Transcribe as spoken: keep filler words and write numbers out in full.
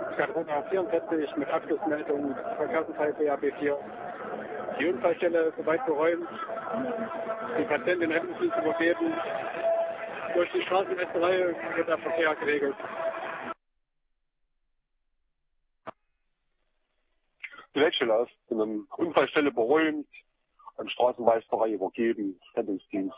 Katrona vierundvierzig mit Abschlussmeldung Verkehrsunfall B A B vier. Die Unfallstelle ist soweit geräumt. Die Patientin Rettungsdienst übergeben. Durch die Straßenmeisterei wird der Verkehr geregelt. Die Leitstelle ist in einer Unfallstelle beräumt, an Straßenmeisterei übergeben, Rettungsdienst.